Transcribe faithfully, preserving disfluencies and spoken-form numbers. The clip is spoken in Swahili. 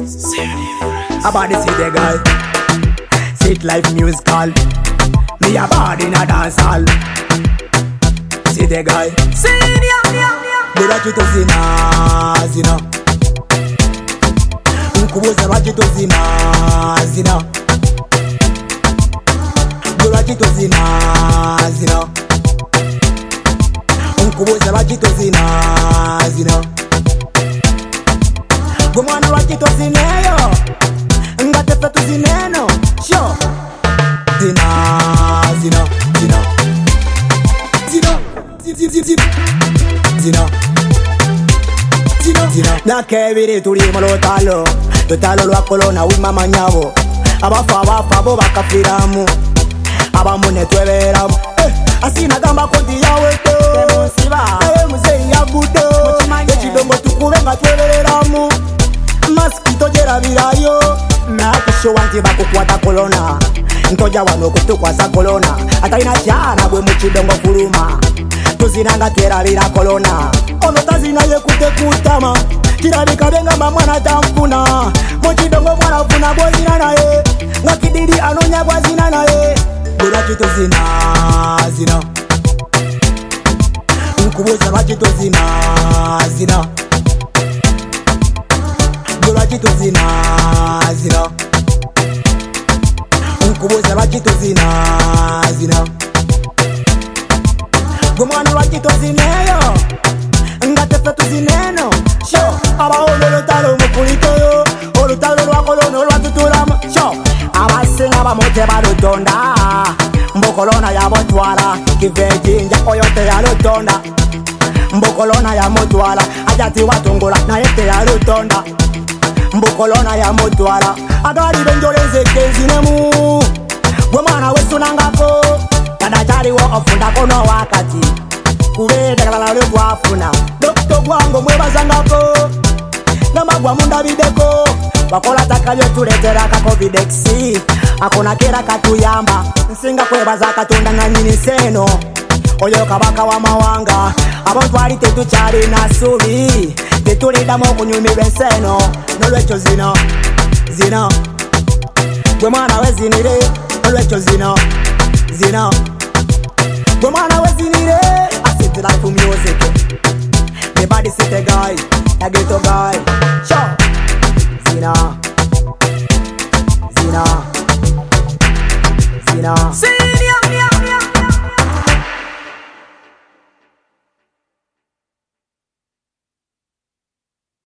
About the city girl, sit life musical. Me a bad in a dance hall. City girl, bila kitu zina zina. Nkubuza lwa kitu zina zina. Bila kitu zina zina. Nkubuza lwa kitu zina zina. Gumwana lwa kitu zineyo. Ngatefe tu zineno. Sure. Zina zina zina. Zina zina zina. Zina Zina Zina Na kebiri tuli malotalo Totalo lwa kolona wima manyabo Abafa abafa bo bakafiramu Abamune tweberamu Eh, asina gamba konti ya weto Temunsiba Eh, muzeyi ya budo Echidongo tukubenga tweberamu Maskito jera virayo Nakisho wanti bakukwata kolona Ntoja wano kutukwasa kolona Ataina chana bwe muchidongo kuruma Tuzinanga twera vira kolona Ono tazina ye kute kutama Kirabika benga mamwana tamfuna Mochidongo mwana funa bozina na ye Ngakidiri anonya kwa zina na ye Bila chito zina zina Nkubuza lwa chito zina zina Bila chito zina zina Nkubuza lwa chito zina zina Gumwana lwa kitu zineyo Ngatefe tu zineno Sho Aba olo lutalo mukulitoyo Olutalo lwa kolono lwa tutulamu Sho Aba singa ba mote ba lutonda Mbokolona ya motwala Kivejinja oyote ya lutonda Mbokolona ya motwala Ajati watungula na yete ya lutonda Mbokolona ya motwala Agari benjoleze kenzinemu Gumwana wesu nangako Kadachari wo ofunda kono wakati Kubeda kalala lwe kwafuna Dokto gwango mwebazangako Namagwa munda bideko Wakola takalyo tuletera ka Covid-X Akona kera katuyamba Nsinga kwebaza katonda na nyini seno Oyo kabaka wa mawanga Abantu ali tetuchari na subi Tetulida mo kunyumirwe nseno Nolwecho zina Zina Gwe mwana we zinire Nolwecho zina Zina Gwe mwana we zinire I sit life for music Me body sit a guy A ghetto guy Sure Zina Zina Zina Zina